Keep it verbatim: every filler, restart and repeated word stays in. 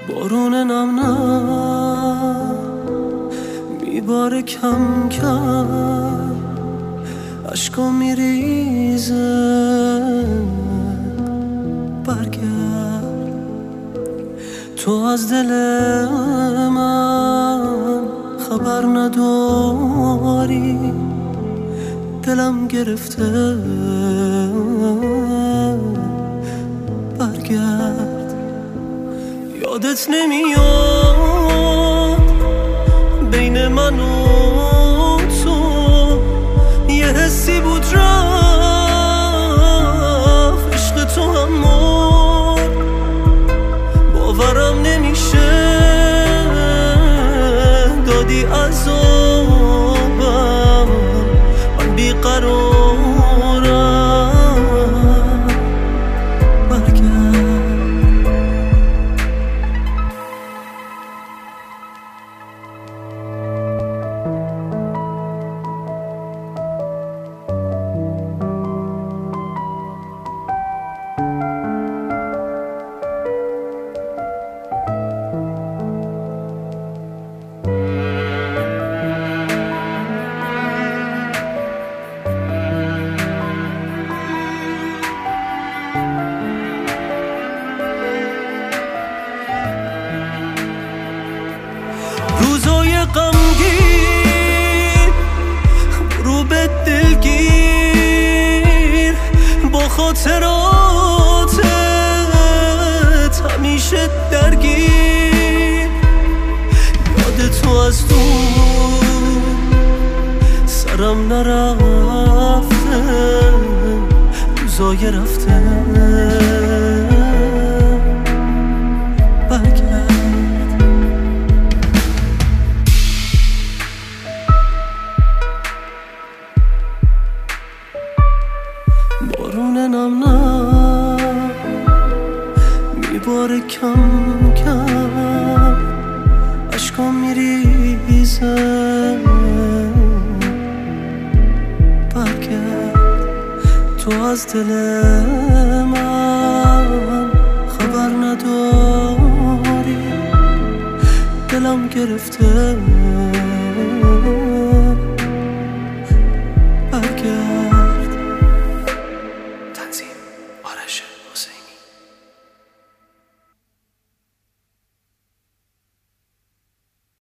بارون نم نم میباره کم کم، عشقا میریزه. برگرد تو از دل من خبر نداری، دلم گرفته. برگرد یادت نمیاد بین من و تو یه حسی بود رفت، عشق تو هم مرد. باورم نمیشه دادی عذابم، من بیقرارم. روزای غمگین رو به دلگیر، با خاطراتت همیشه درگیر. یاد تو از تو سرم نرفته، روزای رفته. بارون نم نم میباره کم کم، عشقا میریزه. برگرد تو از دل من خبر نداری، دلم گرفته.